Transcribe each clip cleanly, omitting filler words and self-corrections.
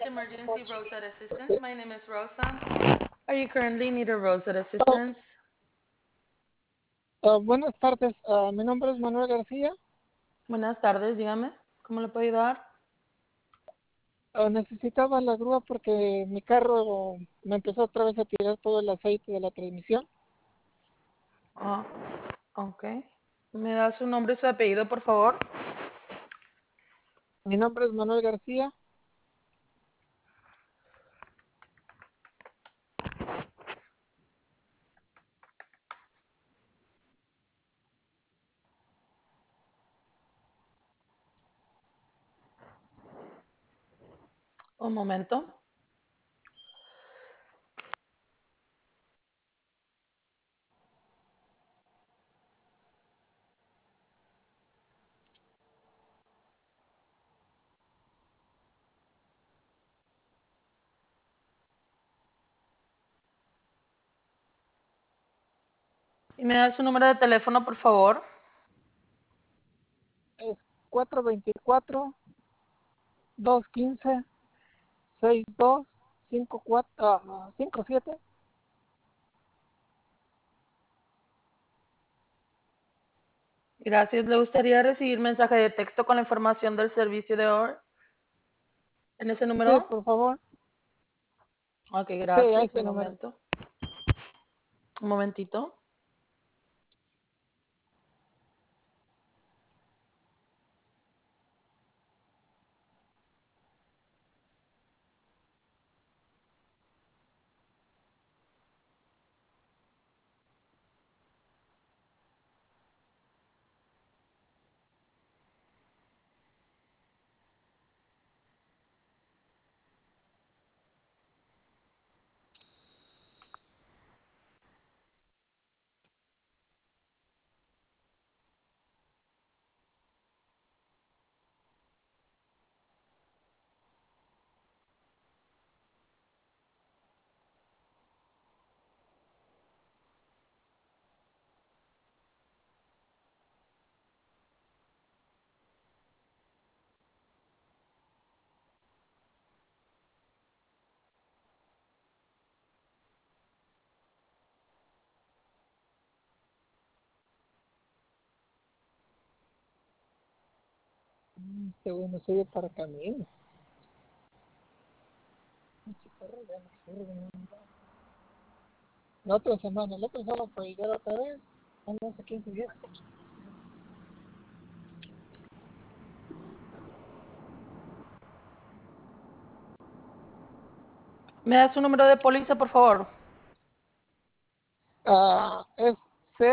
Emergency Roadside Assistance. My name is Rosa. Are you currently in need of roadside assistance? Buenas tardes, mi nombre es Manuel García. Buenas tardes, dígame. ¿Cómo le puedo ayudar? Necesitaba la grúa porque mi carro me empezó otra vez a tirar todo el aceite de la transmisión. Ah, ok. ¿Me da su nombre y su apellido, por favor? Mi nombre es Manuel García. Un momento. ¿Y me da su número de teléfono, por favor? Es 424-215-6257. Gracias. ¿Le gustaría recibir mensaje de texto con la información del servicio de hoy en ese Sí, número? por favor. Ok, Sí, a gracias. este Un número. momento. Un momentito. Este güey no sirve para camino. Este carro ya no sirve, ¿no? La otra semana, el otro sábado para llegar otra vez. No sé 15 días. ¿Me da su número de póliza, por favor? Es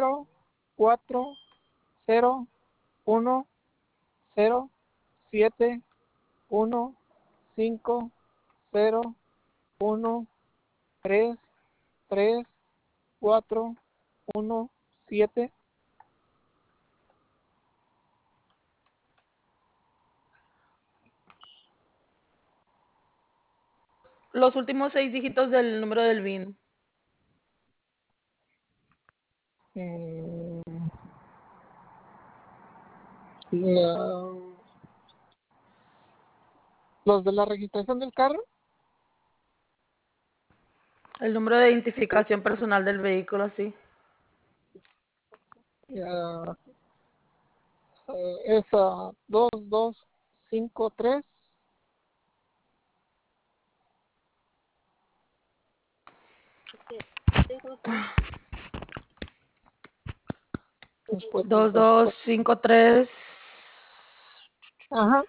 0, 4, 0, 1, 0, 1, 3, 3, 4, 1, 7. Los últimos 6 dígitos del número del BIN. Mm, la- los de la registración del carro. El número de identificación personal del vehículo, sí. ah, es 2253. Después del Dos, dos, 24. cinco, tres. Ajá.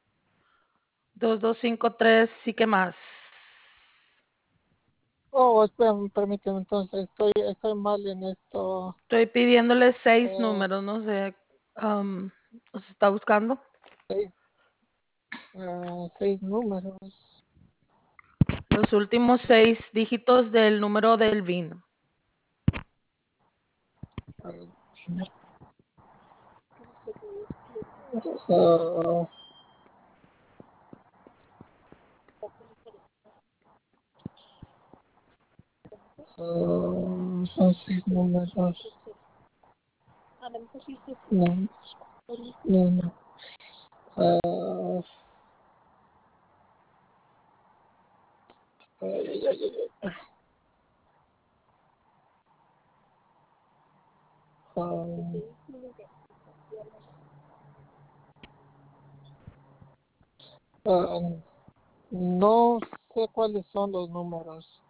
2253, sí, ¿qué más? Oh, espérame, permíteme, entonces estoy mal en esto. Estoy pidiéndole 6 Eh, números, no sé. ¿Los está buscando? seis, 6 números. Los últimos 6 dígitos del número del BIN. A ver, ah, son 6 números. No, no, no. Ah, Ay, ay, ay, ay. Um, um, no sé cuáles son los números.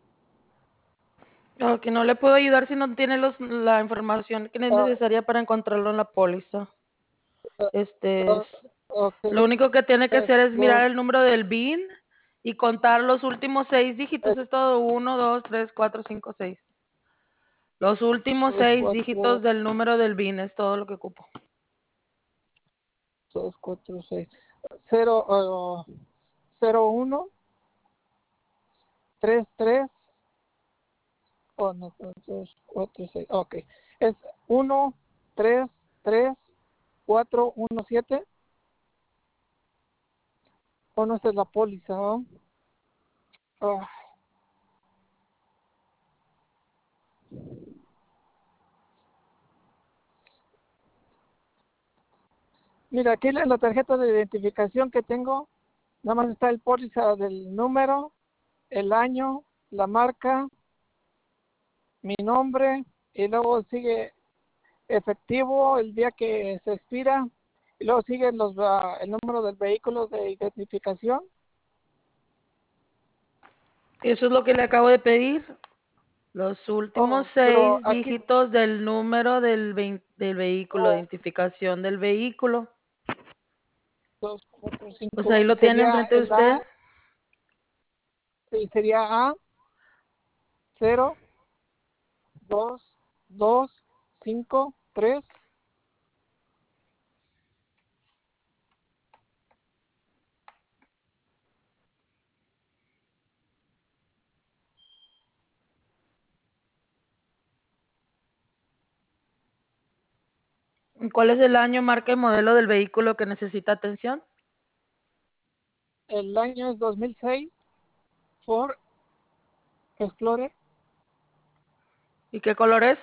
Que no le puedo ayudar si no tiene la información que es Ah, necesaria para encontrarlo en la póliza. ah, ok, Lo único que tiene que es hacer es mirar dos, el número del BIN y contar los últimos 6 dígitos. Es todo: 1, 2, 3, 4, 5, 6. Los últimos tres, 6 cuatro, dígitos del número del BIN es todo lo que ocupo. dos, cuatro, seis, cero, cero, uno, tres, tres, oh, no, dos, cuatro, seis, ok, es uno, tres, tres, cuatro, uno, siete, o no, esta es la póliza, ¿no? Ah, mira, aquí en la tarjeta de identificación que tengo, nada más está el póliza del número, el año, la marca, mi nombre, y luego sigue efectivo el día que se expira, y luego sigue el número del vehículo de identificación. Eso es lo que le acabo de pedir. Los últimos Oh, pero 6 aquí, dígitos del número del vehículo, oh, identificación del vehículo. dos, cuatro, Pues ahí cinco, lo tiene sería enfrente de el A, usted. sí, sería A, cero, dos, dos, cinco, tres. ¿Cuál es el año, marca y modelo del vehículo que necesita atención? El año es 2006, Ford Explorer, ¿Y qué color es?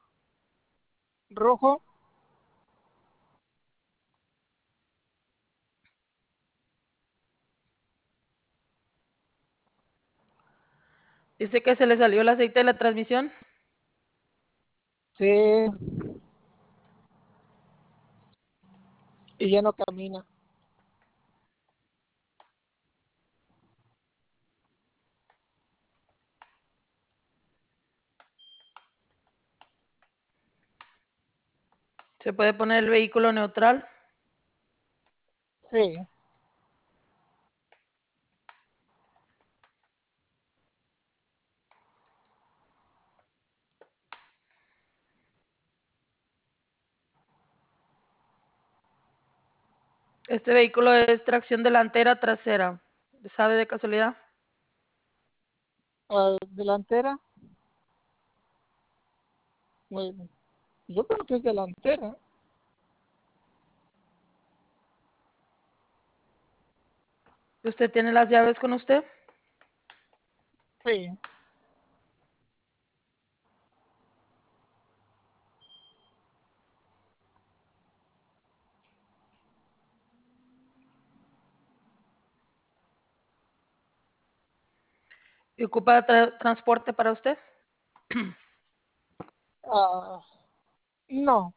rojo. Dice que se le salió el aceite de la transmisión. Sí, y ya no camina. Se puede poner el vehículo neutral. Sí, Este vehículo es tracción delantera, trasera. ¿Sabe de casualidad? delantera. Bueno, yo creo que es delantera. ¿Usted tiene las llaves con usted? Sí. ¿Y ocupa transporte para usted? Ah, no.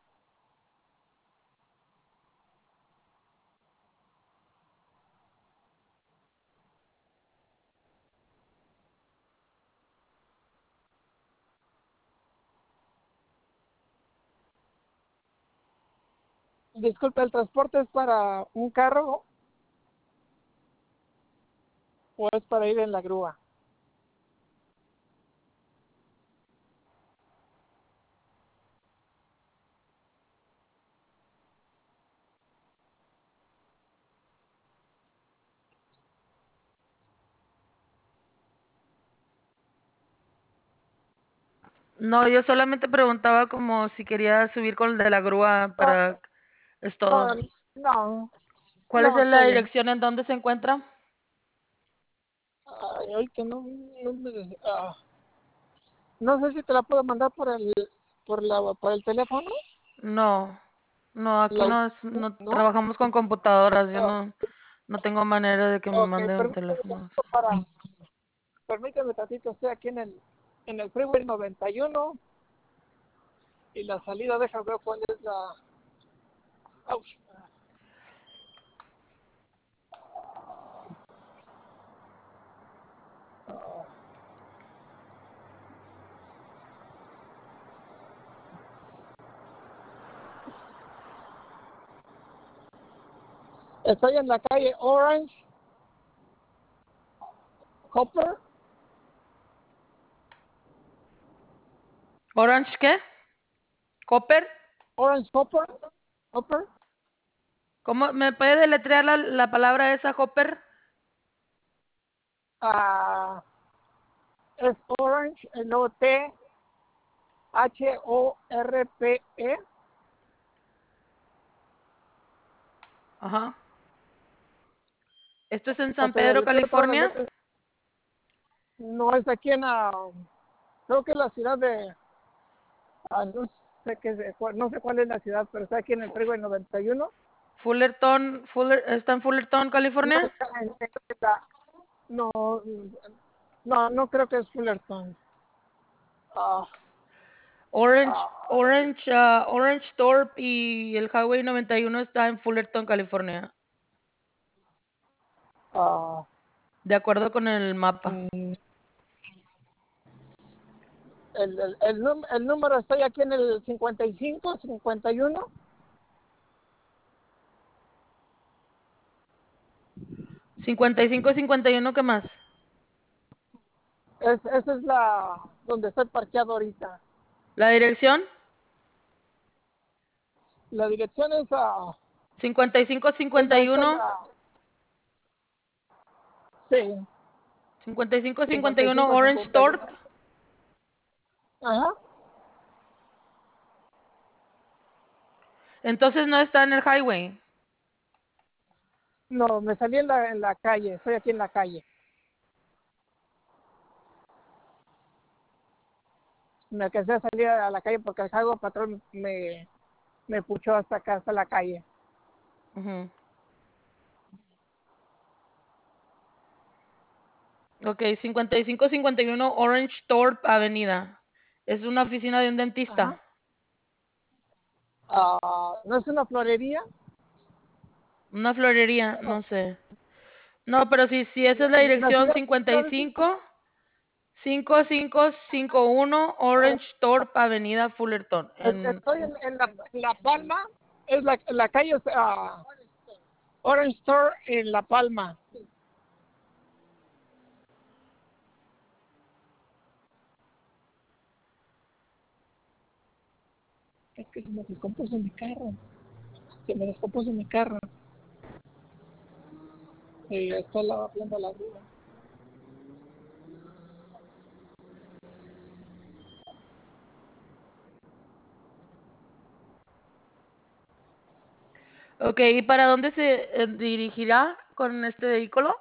Disculpe, ¿el transporte es para un carro o es para ir en la grúa? No, yo solamente preguntaba como si quería subir con el de la grúa Ah, para... Es todo. ah, no, ¿Cuál es no, está la bien. dirección en donde se encuentra? Ay, ahorita no, no sé si te la puedo mandar por el teléfono. No, no, aquí La, no ¿No? trabajamos con computadoras. Yo Ah, no tengo manera de que me ok, manden permítame teléfonos. para, permíteme tantito, estoy aquí en el Freeway 91 y la salida, déjame ver cuál es la... Ouch. Estoy en la calle Orange, Copper, ¿Orange qué? ¿Copper? Orange Copper, Copper, ¿Cómo me puede deletrear la palabra esa, Hopper? es Orange, el luego T, H-O-R-P-E, Ajá. ¿Esto es en o San te Pedro, deletreo todas las California? letras. No es aquí creo que es la ciudad de, no sé no sé cuál es la ciudad, pero está aquí en el Freeway 91. Fullerton, ¿está en Fullerton, No, California? no, no creo que es Fullerton. Orange Thorpe y el Highway 91 está en Fullerton, California. De acuerdo con el mapa. El número estoy aquí en el 55, 51. 55, 51, ¿qué más? Esa es donde estoy parqueado ahorita. ¿La dirección? La dirección es 55, está 51. sí, 55, 51 55, Orange 51. Thorpe. Ajá. Entonces no está en el highway. No, me salí en la calle, estoy aquí en la calle. Me alcancé a salir a la calle porque el Jago patrón me puchó hasta acá, hasta la calle. Ok, 55, 51 Orange Thorpe Avenida. Es una oficina de un dentista. Ajá. ¿No es una florería? Una florería, no sé. No, pero sí, esa es la La dirección ciudad, 55, 5551 Orange Thorpe Avenida Fullerton. estoy en La Palma, es la calle Orange Store en La Palma. Es que se me descompuso mi carro. Y está lavando la grúa. Ok, ¿y para dónde se dirigirá con este vehículo?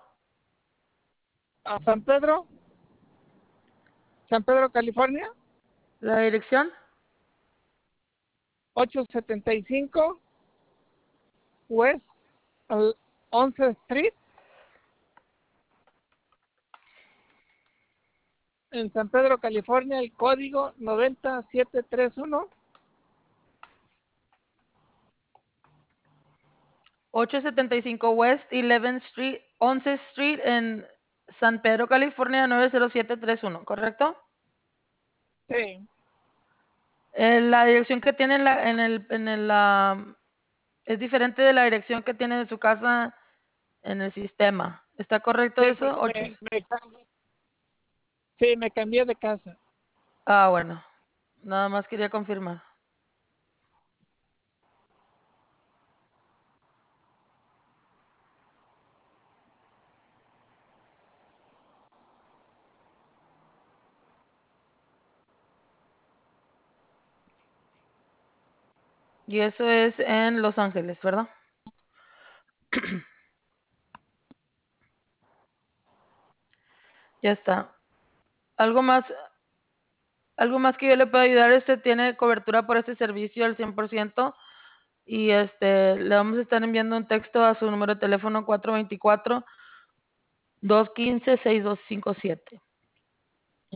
A San Pedro, California, ¿La dirección? 875 West 11th Street, en San Pedro, California, el código 9731. 875 West 11th Street en San Pedro, California, 90731, ¿correcto? Sí. La dirección que tiene es diferente de la dirección que tiene de su casa en el sistema. ¿Está correcto Sí, eso? porque me cambié de casa. Bueno. Nada más quería confirmar. Y eso es en Los Ángeles, ¿verdad? Ya está. ¿Algo más que yo le pueda ayudar? Tiene cobertura por este servicio al 100%. Y le vamos a estar enviando un texto a su número de teléfono 424-215-6257.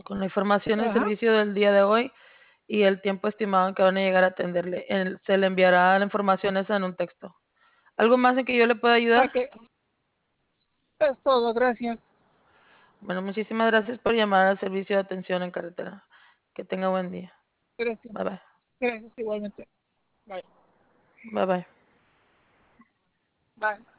con la información del Ajá. servicio del día de hoy y el tiempo estimado en que van a llegar a atenderle. Se le enviará la información esa en un texto. ¿Algo más en que yo le pueda ayudar? Ok, es todo, gracias. Bueno, muchísimas gracias por llamar al servicio de atención en carretera. Que tenga buen día. Gracias. Bye bye. Gracias igualmente. Bye. Bye bye. Bye.